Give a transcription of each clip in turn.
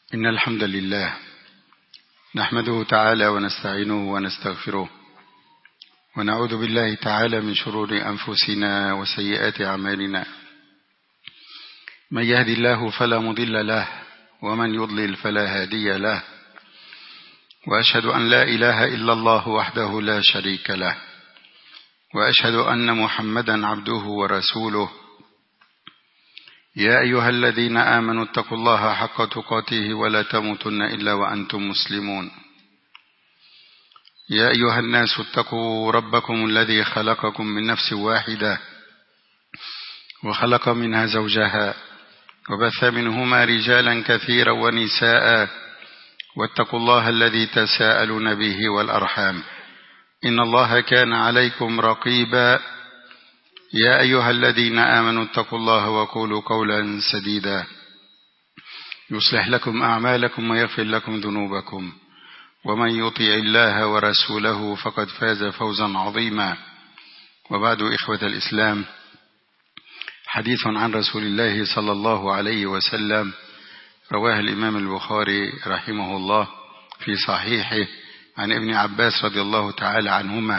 إن الحمد لله نحمده تعالى ونستعينه ونستغفره ونعوذ بالله تعالى من شرور أنفسنا وسيئات أعمالنا. من يهدي الله فلا مضل له ومن يضلل فلا هادي له، وأشهد أن لا إله إلا الله وحده لا شريك له، وأشهد أن محمدا عبده ورسوله. يا أيها الذين آمنوا اتقوا الله حق تقاته ولا تموتن إلا وأنتم مسلمون. يا أيها الناس اتقوا ربكم الذي خلقكم من نفس واحدة وخلق منها زوجها وبث منهما رجالا كثيرا ونساء، واتقوا الله الذي تساءلون به والأرحام إن الله كان عليكم رقيبا. يا أيها الذين آمنوا اتقوا الله وقولوا قولا سديدا يصلح لكم أعمالكم ويغفر لكم ذنوبكم، ومن يطع الله ورسوله فقد فاز فوزا عظيما. وبعد، إخوة الإسلام، حديث عن رسول الله صلى الله عليه وسلم رواه الإمام البخاري رحمه الله في صحيحه عن ابن عباس رضي الله تعالى عنهما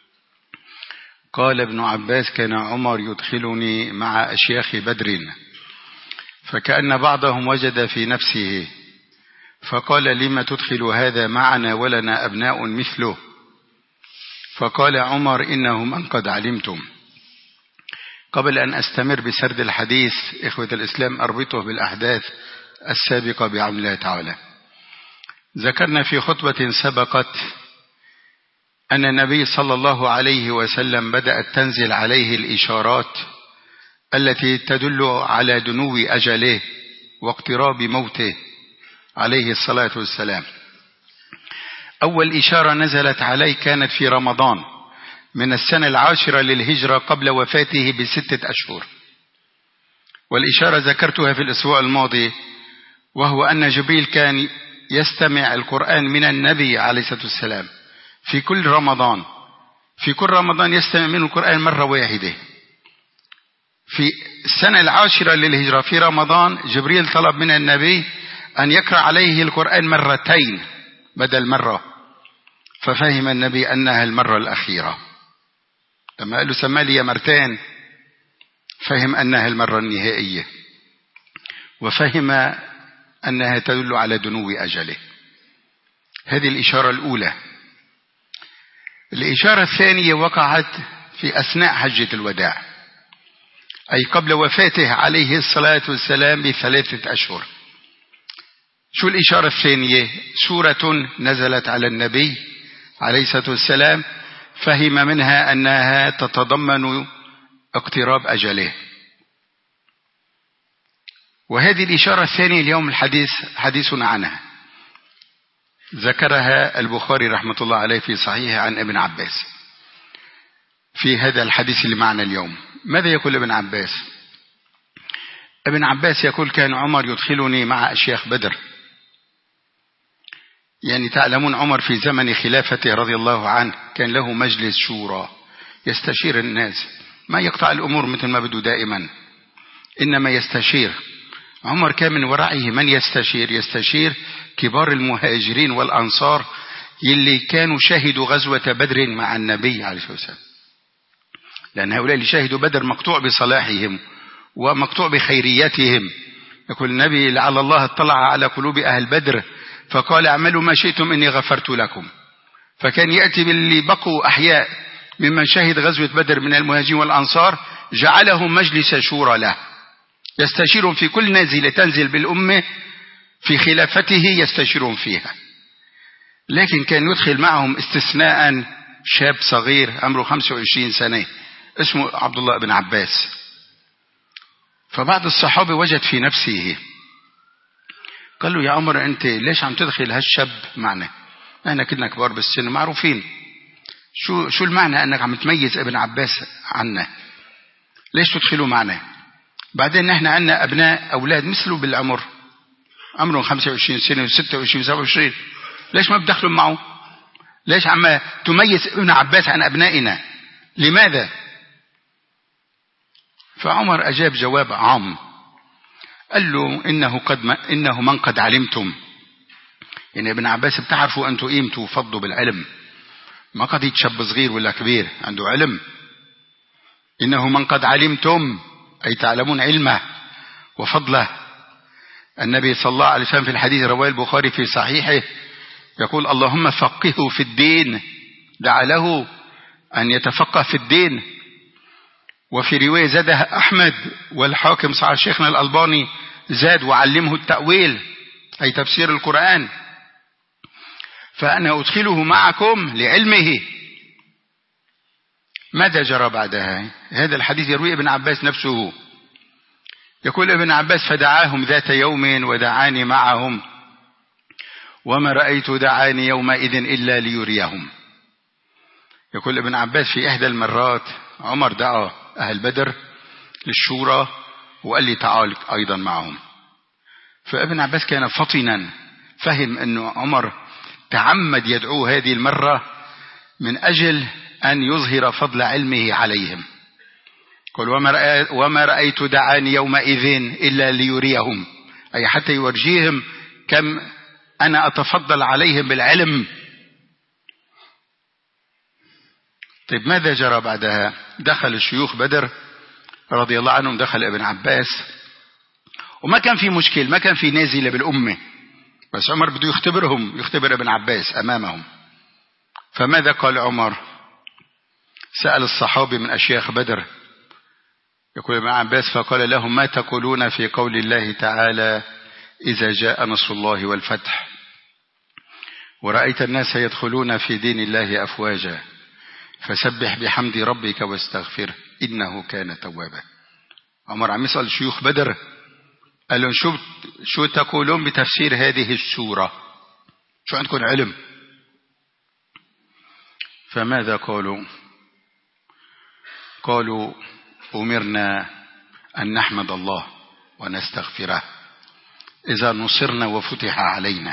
قال ابن عباس: كان عمر يدخلني مع أشياخ بدر، فكأن بعضهم وجد في نفسه فقال: لما تدخل هذا معنا ولنا أبناء مثله؟ فقال عمر: إنه من قد علمتم. قبل أن أستمر بسرد الحديث، إخوة الإسلام، أربطه بالأحداث السابقة بعون الله تعالى. ذكرنا في خطبة سبقت أن النبي صلى الله عليه وسلم بدأت تنزل عليه الإشارات التي تدل على دنو أجله واقتراب موته عليه الصلاة والسلام. أول إشارة نزلت عليه كانت في رمضان من السنة 10 للهجرة قبل وفاته ب6 أشهر، والإشارة ذكرتها في الأسبوع الماضي، وهو أن جبريل كان يستمع القرآن من النبي عليه الصلاة والسلام في كل رمضان يستمع منه القرآن مرة واحدة. في السنة 10 للهجرة في رمضان جبريل طلب من النبي أن يقرأ عليه القرآن مرتين بدل مرة، ففهم النبي أنها المرة الأخيرة. لما قال له سمى لي مرتين فهم أنها المرة النهائية، وفهم أنها تدل على دنو أجله. هذه الإشارة الأولى. الإشارة الثانية وقعت في أثناء حجة الوداع، أي قبل وفاته عليه الصلاة والسلام ب3 أشهر. شو الإشارة الثانية؟ سورة نزلت على النبي عليه الصلاة والسلام فهم منها أنها تتضمن اقتراب أجله. وهذه الإشارة الثانية اليوم حديثنا عنها، ذكرها البخاري رحمة الله عليه في صحيحه عن ابن عباس في هذا الحديث اللي معنا اليوم. ماذا يقول ابن عباس؟ ابن عباس يقول: كان عمر يدخلني مع أشياخ بدر. يعني تعلمون عمر في زمن خلافته رضي الله عنه كان له مجلس شورى يستشير الناس، ما يقطع الأمور مثل ما بده دائما، إنما يستشير. عمر كان من ورائه من يستشير كبار المهاجرين والأنصار يلي كانوا شهدوا غزوة بدر مع النبي عليه الصلاة والسلام، لأن هؤلاء اللي شهدوا بدر مقطوع بصلاحهم ومقطوع بخيريتهم. يقول النبي: لعل الله اطلع على قلوب أهل بدر فقال: اعملوا ما شئتم إني غفرت لكم. فكان يأتي باللي بقوا أحياء ممن شهد غزوة بدر من المهاجرين والأنصار، جعلهم مجلس شورى له، يستشيرون في كل نازلة تنزل بالأمة في خلافته يستشيرون فيها. لكن كان يدخل معهم استثناء شاب صغير عمره 25 سنة اسمه عبد الله بن عباس. فبعض الصحابة وجد في نفسه، قال له: يا عمر، أنت ليش عم تدخل هالشاب معنا؟ احنا كنا كبار بالسن معروفين، شو المعنى أنك عم تميز ابن عباس عنا؟ ليش تدخلوا معنا؟ بعدين نحن عنا أولاد مثله بالعمر، عمرهم 25 سنة و26 و27، ليش ما بدخلوا معه؟ ليش عم تميز ابن عباس عن أبنائنا؟ لماذا؟ فعمر أجاب جواب عام: قال له إنه من قد علمتم. يعني ابن عباس بتعرفوا أنتوا قيمته وفضوا بالعلم، ما قد يتشب صغير ولا كبير، عنده علم. إنه من قد علمتم أي تعلمون علمه وفضله. النبي صلى الله عليه وسلم في الحديث رواه البخاري في صحيحه يقول اللهم فقهه في الدين، دعا له أن يتفقه في الدين. وفي رواية زادها أحمد والحاكم صحيح شيخنا الألباني زاد وعلمه التأويل أي تفسير القرآن، فأنا أدخله معكم لعلمه. ماذا جرى بعدها؟ هذا الحديث يروي ابن عباس نفسه، يقول ابن عباس فدعاهم ذات يوم ودعاني معهم وما رأيت دعاني يومئذ إلا ليريهم. يقول ابن عباس في إحدى المرات عمر دعا أهل بدر للشورى وقال لي تعال أيضا معهم. فابن عباس كان فطنا، فهم أن عمر تعمد يدعوه هذه المرة من أجل أن يظهر فضل علمه عليهم. قال وما رأيت دعاني يومئذ إلا ليريهم، أي حتى يورجيهم كم أنا أتفضل عليهم بالعلم. طيب ماذا جرى بعدها؟ دخل الشيوخ بدر رضي الله عنهم، دخل ابن عباس وما كان في مشكل، ما كان في نازلة بالأمة، بس عمر بده يختبرهم، يختبر ابن عباس أمامهم. فماذا قال عمر؟ سأل الصحابي من أشياخ بدر، يقول ابن عباس فقال لهم ما تقولون في قول الله تعالى إذا جاء نصر الله والفتح ورأيت الناس يدخلون في دين الله أفواجا فسبح بحمد ربك واستغفره إنه كان توابا. عمر عم يسأل شيوخ بدر قال لهم شو تقولون بتفسير هذه السورة؟ شو عندكم علم؟ فماذا قالوا؟ قالوا أمرنا أن نحمد الله ونستغفره إذا نصرنا وفتح علينا.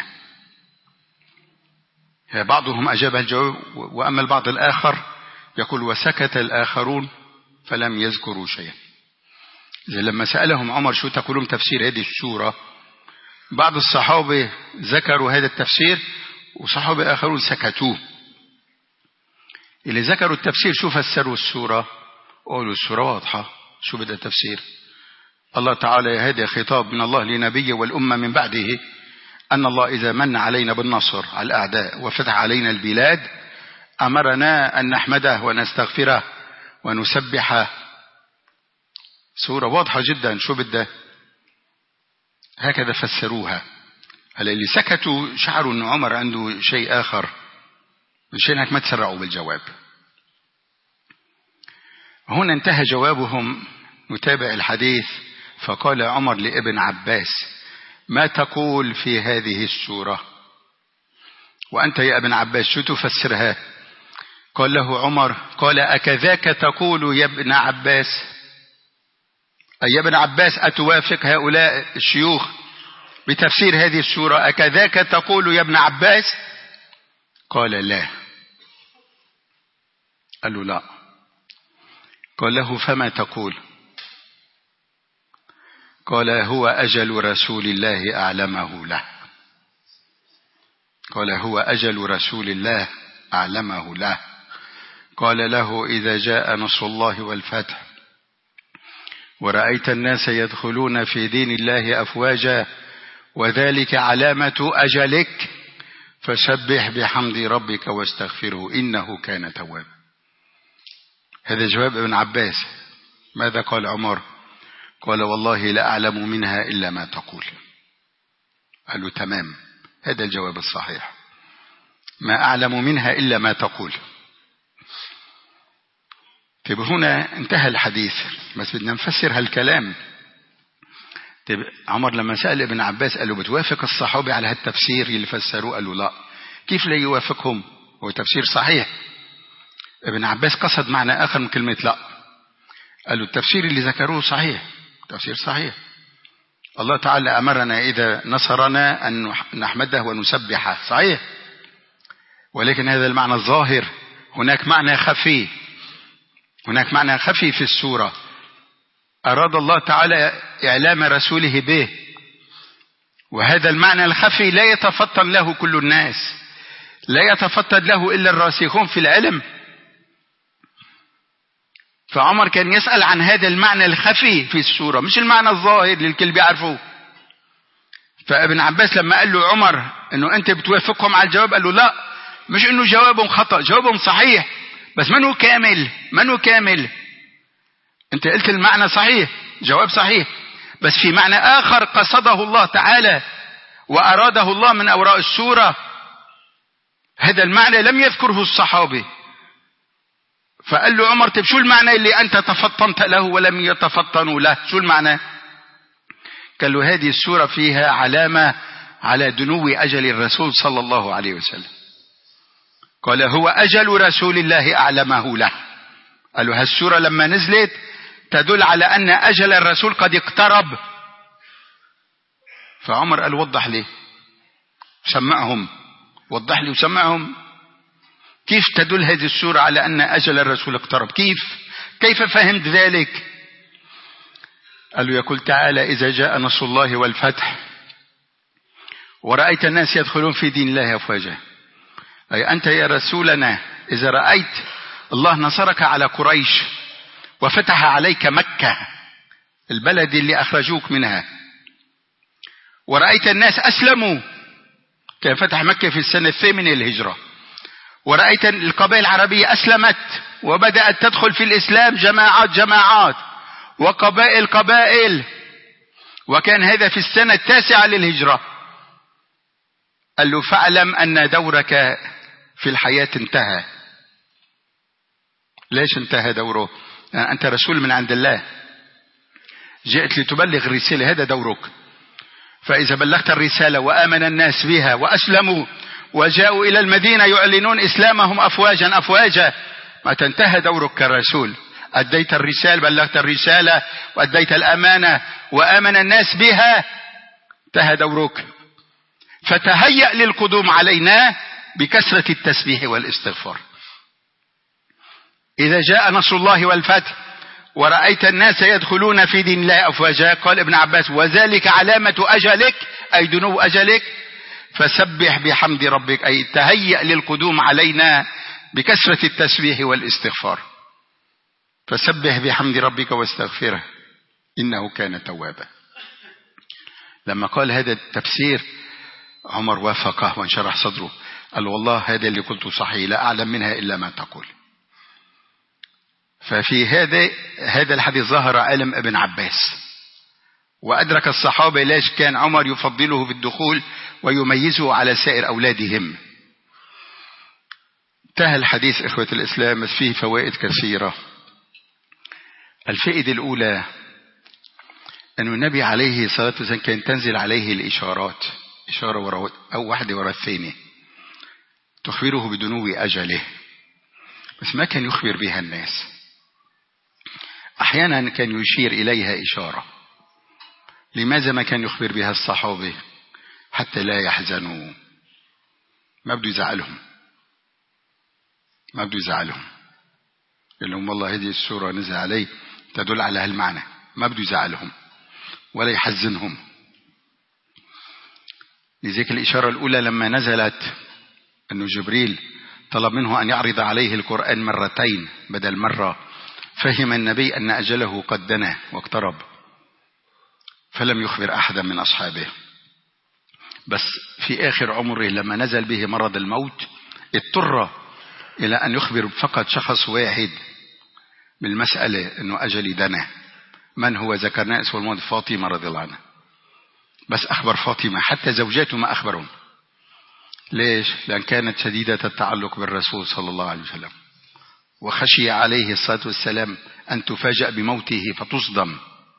بعضهم أجاب الجواب، وأما البعض الآخر يقول وسكت الآخرون فلم يذكروا شيئا. لما سألهم عمر شو تقولون تفسير هذه السورة، بعض الصحابة ذكروا هذا التفسير وصحابة آخرون سكتوه. اللي ذكروا التفسير شو فسروا السورة؟ قالوا السورة واضحة، شو بدأ التفسير؟ الله تعالى هذا خطاب من الله لنبيه والأمة من بعده أن الله إذا من علينا بالنصر على الأعداء وفتح علينا البلاد أمرنا أن نحمده ونستغفره ونسبحه. سورة واضحة جدا شو بدأ، هكذا فسروها. هلا اللي سكتوا شعروا أن عمر عنده شيء آخر، مشان هيك ما تسرعوا بالجواب. هنا انتهى جوابهم. نتابع الحديث. فقال عمر لابن عباس ما تقول في هذه السورة؟ وأنت يا ابن عباس شو تفسرها؟ قال له عمر قال أكذاك تقول يا ابن عباس؟ أي يا ابن عباس أتوافق هؤلاء الشيوخ بتفسير هذه السورة؟ أكذاك تقول يا ابن عباس؟ قال لا. قال له لا. قال له فما تقول؟ قال هو أجل رسول الله أعلمه له. قال هو أجل رسول الله أعلمه له. قال له إذا جاء نصر الله والفتح ورأيت الناس يدخلون في دين الله أفواجا وذلك علامة أجلك فسبح بحمد ربك واستغفره إنه كان توابا. هذا جواب ابن عباس. ماذا قال عمر؟ قال والله لا أعلم منها إلا ما تقول. قال له تمام، هذا الجواب الصحيح، ما أعلم منها إلا ما تقول. طيب هنا انتهى الحديث، بس بدنا نفسر هالكلام. طيب عمر لما سأل ابن عباس قال له بتوافق الصحابة على هالتفسير اللي فسروه؟ قال له لا. كيف لا يوافقهم؟ هو تفسير صحيح. ابن عباس قصد معنى آخر من كلمة لا. قال له التفسير اللي ذكروه صحيح، تفسير صحيح. الله تعالى أمرنا إذا نصرنا أن نحمده ونسبحه، صحيح. ولكن هذا المعنى الظاهر، هناك معنى خفي، هناك معنى خفي في السورة. أراد الله تعالى إعلام رسوله به، وهذا المعنى الخفي لا يتفطن له كل الناس، لا يتفطن له إلا الراسخون في العلم. فعمر كان يسأل عن هذا المعنى الخفي في السورة، مش المعنى الظاهر اللي الكل بيعرفوه. فابن عباس لما قال له عمر انه انت بتوافقهم على الجواب، قال له لا، مش انه جوابهم خطأ، جوابهم صحيح بس منه كامل. انت قلت المعنى صحيح، جواب صحيح، بس في معنى آخر قصده الله تعالى وأراده الله من أوراء السورة، هذا المعنى لم يذكره الصحابي. فقال له عمر طيب شو المعنى اللي أنت تفطنت له ولم يتفطنوا له؟ شو المعنى؟ قال له هذه السورة فيها علامة على دنو أجل الرسول صلى الله عليه وسلم. قال هو أجل رسول الله أعلمه له. قال له هالسورة لما نزلت تدل على أن أجل الرسول قد اقترب. فعمر قال وضح لي، سمعهم، وضح لي وسمعهم، كيف تدل هذه السورة على أن أجل الرسول اقترب؟ كيف فهمت ذلك؟ قال له يقول تعالى إذا جاء نصر الله والفتح ورأيت الناس يدخلون في دين الله أفواجا، أي أنت يا رسولنا إذا رأيت الله نصرك على قريش وفتح عليك مكة البلد اللي أخرجوك منها، ورأيت الناس أسلموا، كان فتح مكة في السنة 8 الهجرة، ورأيت القبائل العربية أسلمت وبدأت تدخل في الإسلام جماعات وقبائل، وكان هذا في السنة 9 للهجرة. قال له فاعلم أن دورك في الحياة انتهى. ليش انتهى دوره؟ أنت رسول من عند الله، جئت لتبلغ الرسالة، هذا دورك. فإذا بلغت الرسالة وآمن الناس بها وأسلموا وجاءوا إلى المدينة يعلنون إسلامهم أفواجا، ما تنتهى دورك كرسول. أديت الرسالة، بلغت الرسالة وأديت الأمانة وآمن الناس بها، انتهى دورك. فتهيأ للقدوم علينا بكثرة التسبيح والاستغفار. إذا جاء نصر الله والفتح ورأيت الناس يدخلون في دين الله أفواجا، قال ابن عباس وذلك علامة أجلك أي دنو أجلك، فسبح بحمد ربك أي تهيأ للقدوم علينا بكثرة التسبيح والاستغفار. فسبح بحمد ربك واستغفره إنه كان توابا. لما قال هذا التفسير عمر وافقه وانشرح صدره، قال والله هذا اللي قلته صحيح، لا أعلم منها إلا ما تقول. ففي هذا الحديث ظهر علم ابن عباس، وأدرك الصحابة ليش كان عمر يفضله بالدخول ويميزه على سائر أولادهم. انتهى الحديث إخوة الإسلام، فيه فوائد كثيرة. الفائدة الأولى أن النبي عليه الصلاة والسلام كان تنزل عليه الإشارات، إشارة وراء أو واحدة وراء الثانية، تخبره بدنو أجله، بس ما كان يخبر بها الناس. أحيانا كان يشير إليها إشارة. لماذا ما كان يخبر بها الصحابة؟ حتى لا يحزنوا، ما بده يزعلهم، قال لهم والله هذه السورة نزل علي تدل على هالمعنى، ما بده يزعلهم ولا يحزنهم. لذلك الإشارة الأولى لما نزلت أنه جبريل طلب منه أن يعرض عليه القرآن مرتين بدل مرة، فهم النبي أن أجله قد دنا واقترب، فلم يخبر أحدا من أصحابه. بس في آخر عمره لما نزل به مرض الموت اضطر إلى أن يخبر فقط شخص واحد بالمسألة أنه أجلي دنا. من هو؟ ذكرنا اسمه الموت فاطمة رضي الله عنها، بس أخبر فاطمة، حتى زوجاته ما أخبرهم. ليش؟ لأن كانت شديدة التعلق بالرسول صلى الله عليه وسلم، وخشي عليه الصلاة والسلام أن تفاجأ بموته فتصدم،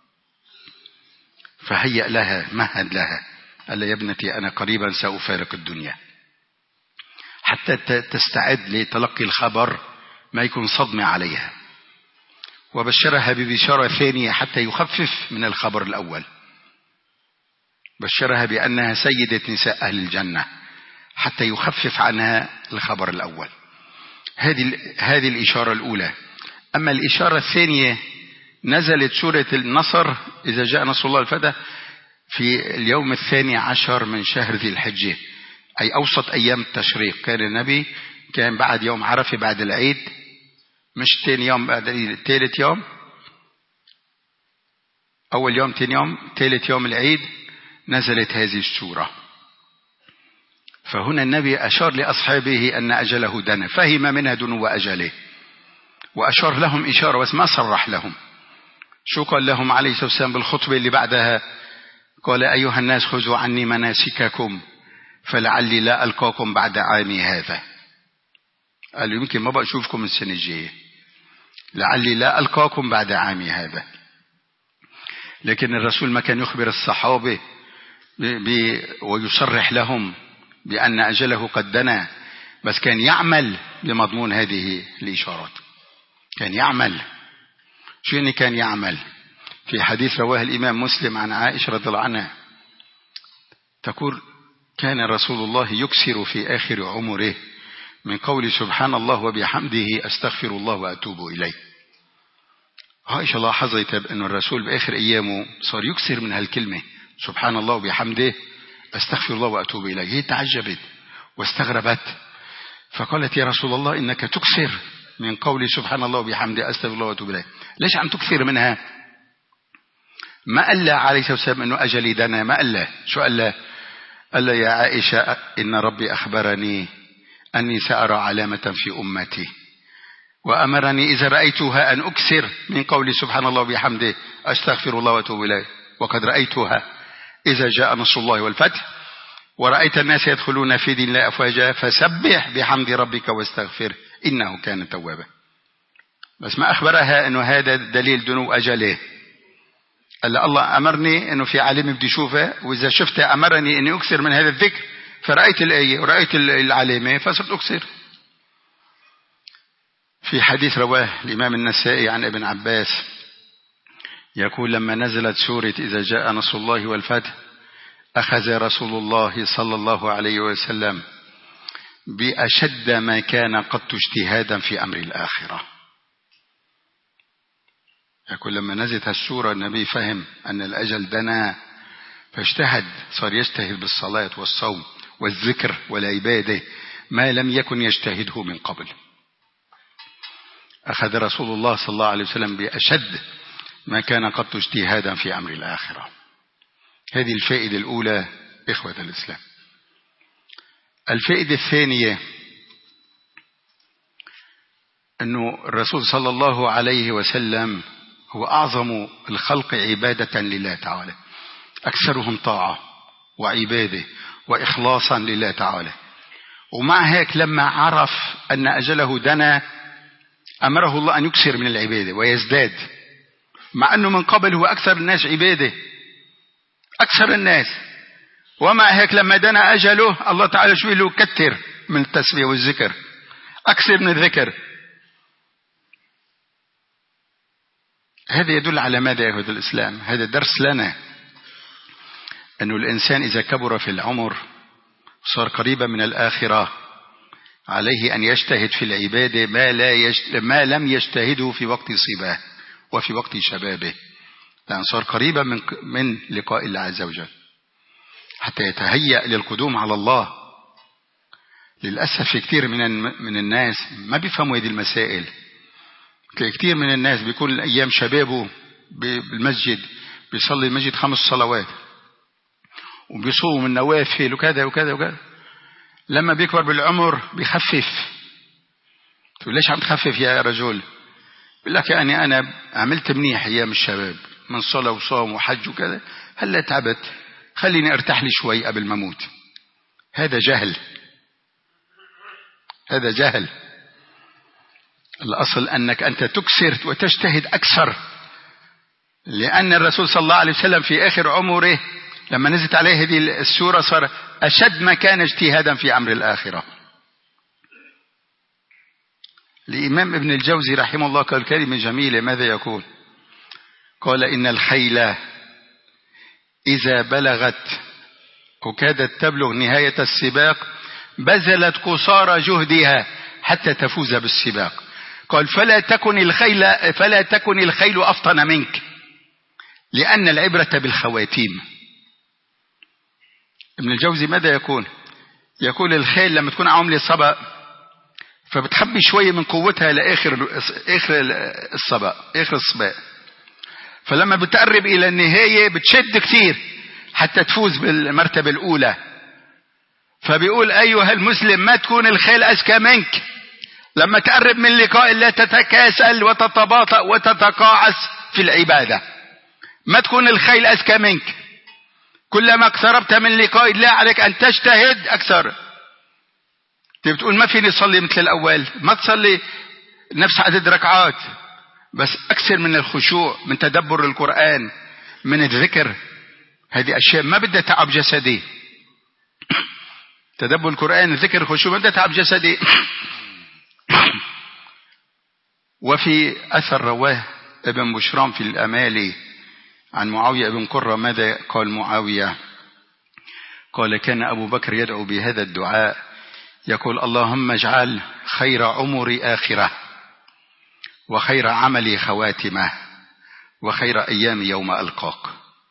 فهيأ لها، مهد لها، قال يا ابنتي أنا قريبا سأفارق الدنيا، حتى تستعد لتلقي الخبر ما يكون صدمة عليها. وبشرها ببشارة ثانية حتى يخفف من الخبر الأول، بشرها بأنها سيدة نساء أهل الجنة حتى يخفف عنها الخبر الأول. هذه الإشارة الأولى. أما الإشارة الثانية نزلت سورة النصر إذا جاء نصر الله والفتح في اليوم 12 من شهر ذي الحجة، أي أوسط أيام التشريق. كان النبي كان بعد يوم عرفة بعد العيد، مش تاني يوم بعد العيد، ثالث يوم، أول يوم تاني يوم ثالث يوم العيد نزلت هذه السورة. فهنا النبي أشار لأصحابه أن أجله دنا، فهم منها دنو أجله، وأشار لهم إشارة بس ما صرح لهم. شو قال لهم عليه الصلاة والسلام بالخطبة اللي بعدها؟ قال أيها الناس خذوا عني مناسككم فلعلي لا ألقاكم بعد عامي هذا. قال يمكن ما بقى أشوفكم السنة الجاية، لعلي لا ألقاكم بعد عامي هذا. لكن الرسول ما كان يخبر الصحابة ويصرح لهم بأن أجله قد دنا، بس كان يعمل بمضمون هذه الإشارات. كان يعمل. شو يعني كان يعمل؟ في حديث رواه الإمام مسلم عن عائشة رضي الله عنها تقول كان رسول الله يكسر في آخر عمره من قول سبحان الله وبحمده أستغفر الله وأتوب إليه. عائشة لاحظت أن الرسول بآخر أيامه صار يكسر من هالكلمة سبحان الله وبحمده أستغفر الله وأتوب إليه. هي تعجبت واستغربت، فقالت يا رسول الله إنك تكسر من قول سبحان الله وبحمده أستغفر الله وأتوب إليه، ليش عم تكثر منها؟ ما قال له عليه الصلاة والسلام أنه أجلي دنا، ما قال له. شو قال له؟ قال له يا عائشة إن ربي أخبرني أني سأرى علامة في أمتي وأمرني إذا رأيتها أن أكثر من قول سبحان الله وبحمده أستغفر الله وأتوب إليه، وقد رأيتها إذا جاء نصر الله والفتح ورأيت الناس يدخلون في دين الله أفواجا فسبح بحمد ربك واستغفر إنه كان توابا. بس ما أخبرها أنه هذا دليل دنو أجله. قال الله أمرني أنه في عالم بدي شوفه، وإذا شفته أمرني أني أكثر من هذا الذكر، فرأيت الآية ورأيت العلامة فصرت أكثر. في حديث رواه الإمام النسائي عن ابن عباس يقول لما نزلت سورة إذا جاء نصر الله والفتح أخذ رسول الله صلى الله عليه وسلم بأشد ما كان قد اجتهادا في أمر الآخرة. يقول لما نزلت السورة النبي فهم أن الأجل دنا فاجتهد، صار يجتهد بالصلاة والصوم والذكر والعبادة ما لم يكن يجتهده من قبل. أخذ رسول الله صلى الله عليه وسلم بأشد ما كان قد اجتهادا في أمر الآخرة. هذه الفائدة الأولى إخوة الإسلام. الفائدة الثانية أنه الرسول صلى الله عليه وسلم هو أعظم الخلق عبادة لله تعالى، أكثرهم طاعة وعبادة وإخلاصا لله تعالى. ومع هيك لما عرف أن أجله دنا أمره الله أن يكثر من العبادة ويزداد، مع أنه من قبل هو أكثر الناس عبادة، أكثر الناس. ومع هيك لما دنا أجله الله تعالى شو له؟ كتر من التسبيح والذكر، أكثر من الذكر. هذا يدل على ماذا يا أخوة الإسلام؟ هذا درس لنا أنه الإنسان إذا كبر في العمر صار قريبا من الآخرة عليه أن يجتهد في العبادة ما لم يجتهده في وقت صباه وفي وقت شبابه، لأن صار قريبا من لقاء الله عز وجل حتى يتهيأ للقدوم على الله. للأسف كثير من الناس ما بيفهموا هذه المسائل. كثير من الناس بيكون أيام شبابه بالمسجد بيصلي المسجد 5 صلوات وبيصوم النوافل وكذا وكذا وكذا، لما بيكبر بالعمر بيخفف. تقول ليش عم تخفف يا رجل؟ بيقول لك يعني أنا عملت منيح أيام الشباب من صلاة وصوم وحج وكذا، هلا تعبت خليني ارتاح لي شوي قبل ما اموت. هذا جهل، هذا جهل. الأصل أنك أنت تكسر وتجتهد أكثر، لأن الرسول صلى الله عليه وسلم في آخر عمره لما نزلت عليه هذه السورة صار أشد ما كان اجتهادا في أمر الآخرة. الإمام ابن الجوزي رحمه الله قال كلمة جميلة، ماذا يقول؟ قال إن الخيل إذا بلغت وكادت تبلغ نهاية السباق بذلت قصارى جهدها حتى تفوز بالسباق، قال فلا تكن الخيل أفطن منك، لأن العبرة بالخواتيم. ابن الجوزي ماذا يقول الخيل لما تكون عاملة السبق فبتخبي شوية من قوتها لآخر السباق، فلما بتقرب إلى النهاية بتشد كتير حتى تفوز بالمرتبة الأولى. فبيقول أيها المسلم ما تكون الخيل أذكى منك، لما تقرب من لقاء الله تتكاسل وتتباطأ وتتقاعس في العبادة. ما تكون الخيل أذكى منك، كلما اقتربت من لقاء الله عليك أن تجتهد أكثر. بتقول ما فيني أصلي مثل الأول، ما تصلي نفس عدد ركعات، بس أكثر من الخشوع، من تدبر القرآن، من الذكر. هذه أشياء ما بدها تعب جسدي. تدبر القرآن، الذكر، الخشوع، ما بدها تعب جسدي. وفي أثر رواه ابن بشرام في الأمالي عن معاوية بن قرة ماذا قال معاوية؟ قال كان أبو بكر يدعو بهذا الدعاء يقول اللهم اجعل خير عمري آخرة، وخير عملي خواتمة، وخير أيامي يوم ألقاك.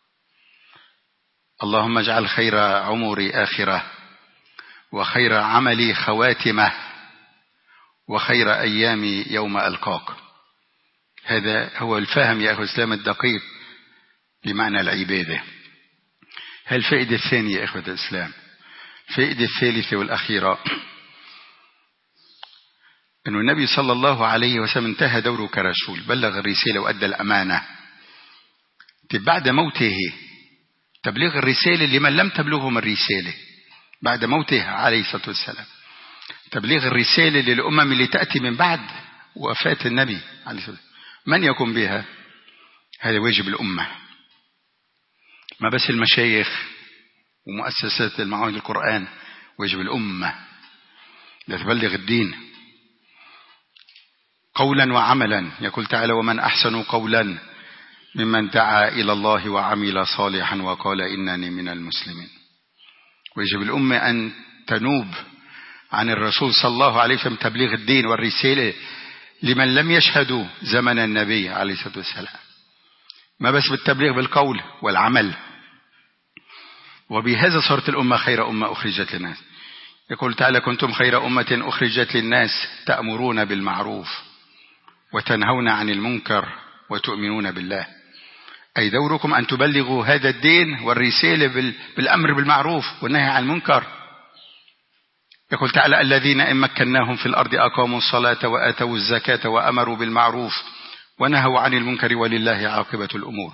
اللهم اجعل خير عمري آخرة، وخير عملي خواتمة، وخير أيامي يوم ألقاك. هذا هو الفهم يا أخي الإسلام الدقيق بمعنى العبادة. الفائدة الثانية يا أخوة الإسلام، الفائدة الثالثة والأخيرة، أن النبي صلى الله عليه وسلم انتهى دوره كرسول، بلغ الرسالة وأدى الأمانة. بعد موته تبليغ الرسالة لمن لم تبلغهم الرسالة، بعد موته عليه الصلاة والسلام تبليغ الرسالة للأمم اللي تأتي من بعد وفاة النبي عليه الصلاة والسلام. من يقوم بها؟ هذا واجب الأمة، ما بس المشايخ ومؤسسات المعاهد القرآن، واجب الأمة لتبلغ الدين قولا وعملا. يقول تعالى ومن أحسن قولا ممن دعا إلى الله وعمل صالحا وقال إنني من المسلمين. ويجب الأمة أن تنوب عن الرسول صلى الله عليه وسلم تبليغ الدين والرسالة لمن لم يشهدوا زمن النبي عليه الصلاة والسلام، ما بس بالتبليغ بالقول والعمل. وبهذا صارت الأمة خير أمة أخرجت للناس. يقول تعالى كنتم خير أمة أخرجت للناس تأمرون بالمعروف وتنهون عن المنكر وتؤمنون بالله. أي دوركم أن تبلغوا هذا الدين والرسالة بالأمر بالمعروف والنهي عن المنكر. يقول تعالى الذين إن مكناهم في الأرض أقاموا الصلاة وآتوا الزكاة وأمروا بالمعروف ونهوا عن المنكر ولله عاقبة الأمور.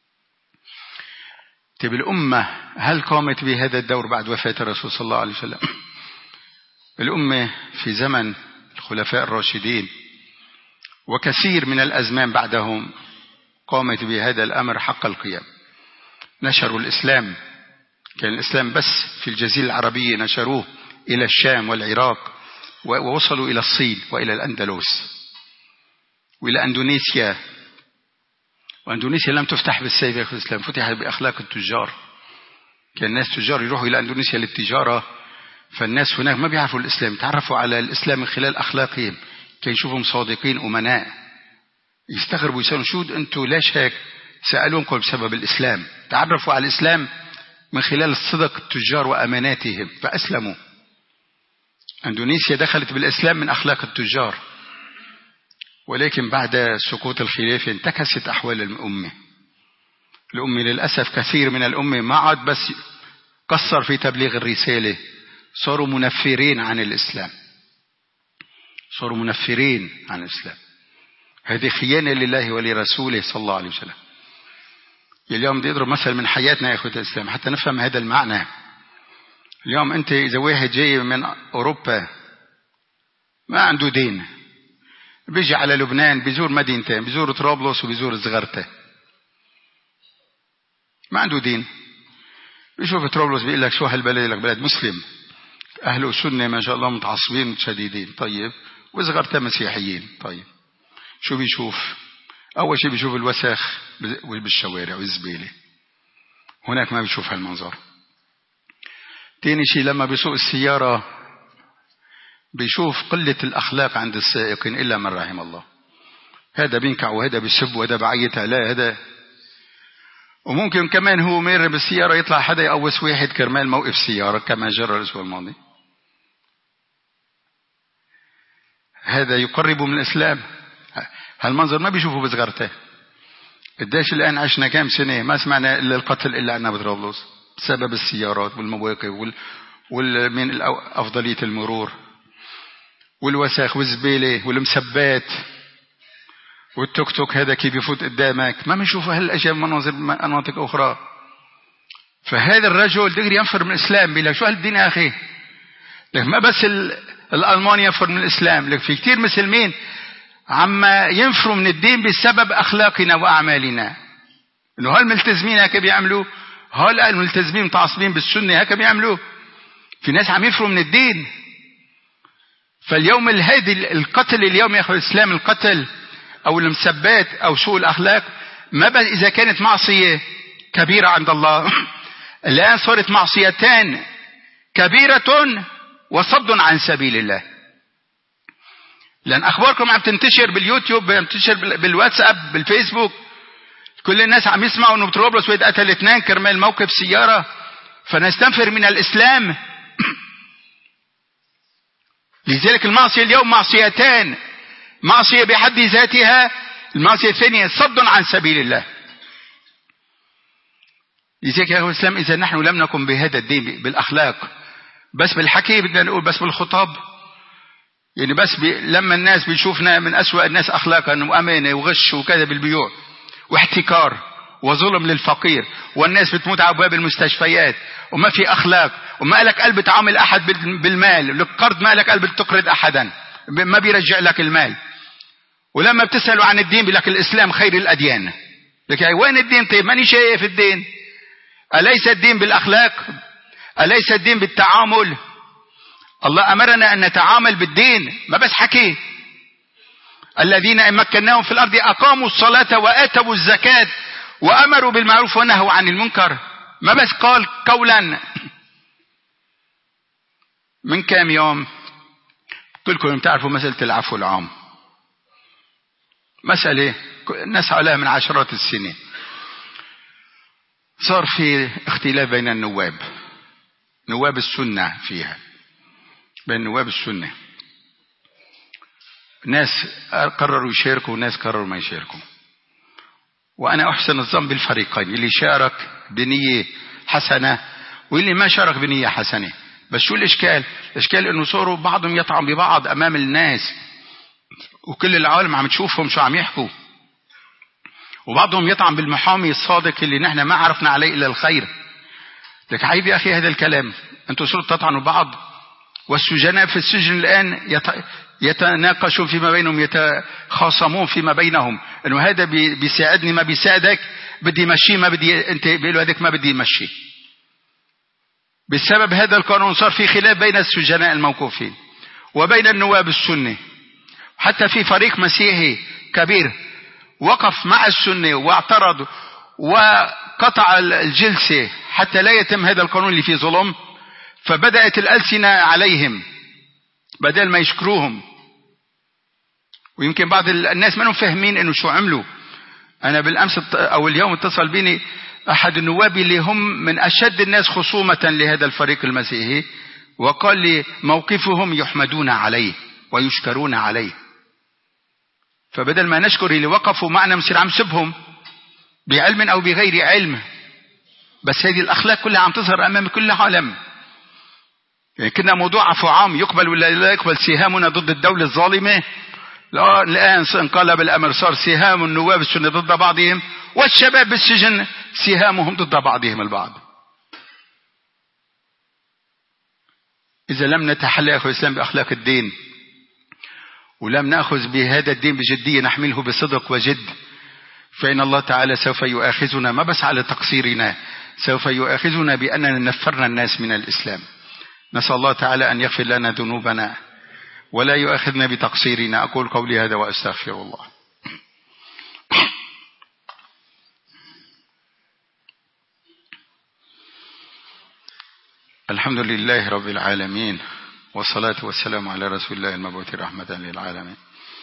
طيب الأمة هل قامت بهذا الدور بعد وفاة الرسول صلى الله عليه وسلم؟ الأمة في زمن الخلفاء الراشدين وكثير من الأزمان بعدهم قامت بهذا الأمر حق القيام. نشروا الإسلام، كان الإسلام بس في الجزيرة العربية، نشروه إلى الشام والعراق ووصلوا إلى الصين وإلى الأندلس وإلى أندونيسيا. وأندونيسيا لم تفتح بالسيف يا أخي الإسلام، فتحت بأخلاق التجار. كان الناس تجار يروحوا إلى أندونيسيا للتجارة، فالناس هناك ما بيعرفوا الإسلام، تعرفوا على الإسلام من خلال أخلاقهم، كان يشوفهم صادقين أمناء، يستغربوا يسألوا شو أنتوا ليش هيك؟ سألوهم قل بسبب الإسلام، تعرفوا على الإسلام من خلال الصدق التجار وأماناتهم فأسلموا. أندونيسيا دخلت بالإسلام من أخلاق التجار، ولكن بعد سقوط الخلافة انتكست أحوال الأمة. الأمة للأسف كثير من الأمة ما عاد بس قصر في تبليغ الرسالة، صاروا منفرين عن الإسلام، صاروا منفرين عن الإسلام. هذه خيانة لله ولرسوله صلى الله عليه وسلم. اليوم بدي أضرب مثل من حياتنا يا أخوة الإسلام حتى نفهم هذا المعنى. اليوم أنت إذا واحد جاي من أوروبا ما عنده دين، بيجي على لبنان بيزور مدينتين، بيزور طرابلس وبيزور زغرته، ما عنده دين. بيشوف طرابلس بيقول لك شو هالبلد، لك بلد مسلم، أهله سنة ما شاء الله متعصبين متشددين، طيب، وزغرته مسيحيين، طيب، شو بيشوف؟ أول شيء بيشوف الوسخ بالشوارع والزبالة، هناك ما بيشوف هالمنظر. تاني شيء لما بيسوق السيارة بيشوف قلة الأخلاق عند السائقين إلا من رحم الله. هذا بينكع وهذا بيسب وهذا بعيط على هذا. وممكن كمان هو مر بالسيارة يطلع حدا يقوس واحد كرمال موقف سيارة كما جرى الأسبوع الماضي. هذا يقرب من الإسلام. هالمنظر ما بيشوفه بصغرته. قديش الآن عشنا كام سنة ما سمعنا إلا القتل إلا عنا بطرابلس بسبب السيارات والمواقف من أفضلية المرور والوساخ والزبالة والمسبات والتوك توك هذا كيف يفوت قدامك. ما بنشوف هالأشياء مناظر مناطق أخرى. فهذا الرجل دغري ينفر من الإسلام. بيقول لك شو هالدين يا أخي؟ لك ما بس الألمان ينفر من الإسلام، لك في كتير مسلمين عما ينفروا من الدين بسبب أخلاقنا وأعمالنا. إنه هالملتزمين هكا بيعملوا، هالملتزمين متعصبين بالسنة هكا بيعملوا. في ناس عم ينفروا من الدين. فاليوم هذه القتل اليوم يا أخوة الإسلام، القتل أو المسبات أو سوء الأخلاق، ما بل إذا كانت معصية كبيرة عند الله الآن صارت معصيتان كبيرة وصد عن سبيل الله. لأن أخباركم عم تنتشر باليوتيوب، عم تنتشر بالواتساب بالفيسبوك. كل الناس عم يسمعوا أنه بطرابلس واحد قتل 2 كرمال موقف سيارة. فنستنفر من الإسلام. لذلك المعصية اليوم معصيتان. معصية بحد ذاتها، المعصية الثانية صد عن سبيل الله. لذلك يا أخوة الإسلام إذا نحن لم نكن بهذا الدين بالأخلاق بس بالحكي، بدنا نقول بس بالخطاب، يعني بس لما الناس بيشوفنا من أسوأ الناس أخلاقا وأمانة وغش وكذا بالبيوع واحتكار وظلم للفقير، والناس بتموت على أبواب المستشفيات وما في أخلاق، وما لك قلب تعامل أحد بالمال، لك قرض ما لك قلب تقرض أحدا، ما بيرجع لك المال. ولما بتسألوا عن الدين بيقول لك الإسلام خير الأديان. لك وين الدين؟ طيب ماني شايف الدين. أليس الدين بالأخلاق؟ أليس الدين بالتعامل؟ الله أمرنا أن نتعامل بالدين، ما بس حكي. الذين إن مكناهم في الأرض أقاموا الصلاة وآتوا الزكاة وأمروا بالمعروف ونهوا عن المنكر. ما بس قال قولا. من كام يوم كلكم تعرفوا مسألة العفو العام، مسألة الناس عليها من عشرات السنين. صار في اختلاف بين النواب، نواب السنة فيها، بين نواب السنة. ناس قرروا يشاركوا وناس قرروا ما يشاركوا. وأنا أحسن الظن بالفريقين، اللي شارك بنية حسنة واللي ما شارك بنية حسنة. بس شو الإشكال؟ الإشكال إنه صاروا بعضهم يطعن ببعض أمام الناس وكل العالم عم تشوفهم شو عم يحكوا، وبعضهم يطعن بالمحامي الصادق اللي نحن ما عرفنا عليه إلا الخير. لك عيب يا أخي هذا الكلام. أنتوا صرتوا تطعنوا بعض، والسجناء في السجن الآن يتناقشون فيما بينهم، يتخاصمون فيما بينهم، إنه هذا بيساعدني ما بيساعدك، بدي مشي ما بدي، أنت بيقولوا هذاك ما بدي مشي. بسبب هذا القانون صار في خلاف بين السجناء الموقوفين وبين النواب السنة. حتى في فريق مسيحي كبير وقف مع السنة واعترض وقطع الجلسة حتى لا يتم هذا القانون اللي فيه ظلم. فبدأت الألسنة عليهم بدل ما يشكروهم. ويمكن بعض الناس ما هم فاهمين انه شو عملوا. انا بالامس او اليوم اتصل بيني احد النواب اللي هم من اشد الناس خصومة لهذا الفريق المسيحي، وقال لي موقفهم يحمدون عليه ويشكرون عليه. فبدل ما نشكر اللي وقفوا معنا نصير عم سبهم بعلم او بغير علم. بس هذه الاخلاق كلها عم تظهر امام كل عالم. يعني كنا موضوع عفو عام يقبل ولا لا يقبل سهامنا ضد الدولة الظالمة. لا الآن انقلب الأمر، صار سهام النواب السنة ضد بعضهم والشباب بالسجن سهامهم ضد بعضهم البعض. إذا لم نتحلى يا أخوة الإسلام بأخلاق الدين ولم نأخذ بهذا الدين بجدية نحمله بصدق وجد، فإن الله تعالى سوف يؤاخذنا ما بس على تقصيرنا، سوف يؤاخذنا بأننا نفرنا الناس من الإسلام. نسأل الله تعالى أن يغفر لنا ذنوبنا ولا يؤاخذنا بتقصيرنا. أقول قولي هذا وأستغفر الله. الحمد لله رب العالمين، والصلاة والسلام على رسول الله المبعوث رحمة للعالمين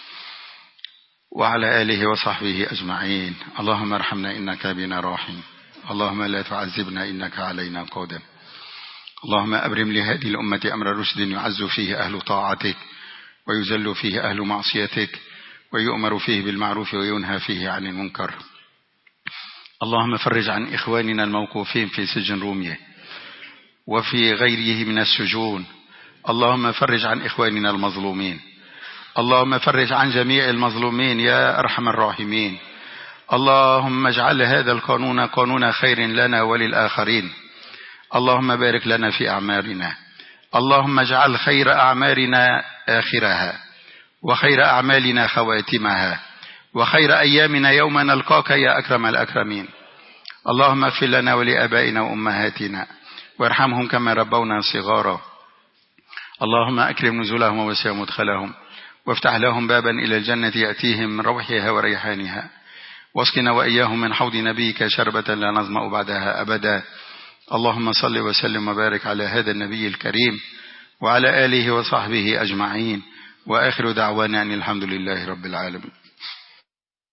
وعلى آله وصحبه أجمعين. اللهم ارحمنا إنك بنا راحم، اللهم لا تعذبنا إنك علينا قادر. اللهم أبرم لهذه الأمة أمر رشد يعز فيه أهل طاعتك ويذل فيه أهل معصيتك ويؤمر فيه بالمعروف وينهى فيه عن المنكر. اللهم فرج عن إخواننا الموقوفين في سجن رومية وفي غيره من السجون. اللهم فرج عن إخواننا المظلومين، اللهم فرج عن جميع المظلومين يا أرحم الراحمين. اللهم اجعل هذا القانون قانون خير لنا وللآخرين. اللهم بارك لنا في أعمالنا، اللهم اجعل خير أعمالنا آخرها وخير أعمالنا خواتمها وخير أيامنا يوم نلقاك يا أكرم الأكرمين. اللهم اغفر لنا ولآبائنا وأمهاتنا وارحمهم كما ربونا صغارا. اللهم أكرم نزلهم ووسع مدخلهم وافتح لهم بابا إلى الجنة يأتيهم من روحها وريحانها، واسقنا وإياهم من حوض نبيك شربة لا نظمأ بعدها أبدا. اللهم صل وسلم وبارك على هذا النبي الكريم وعلى آله وصحبه أجمعين، وآخر دعوانا أن الحمد لله رب العالمين.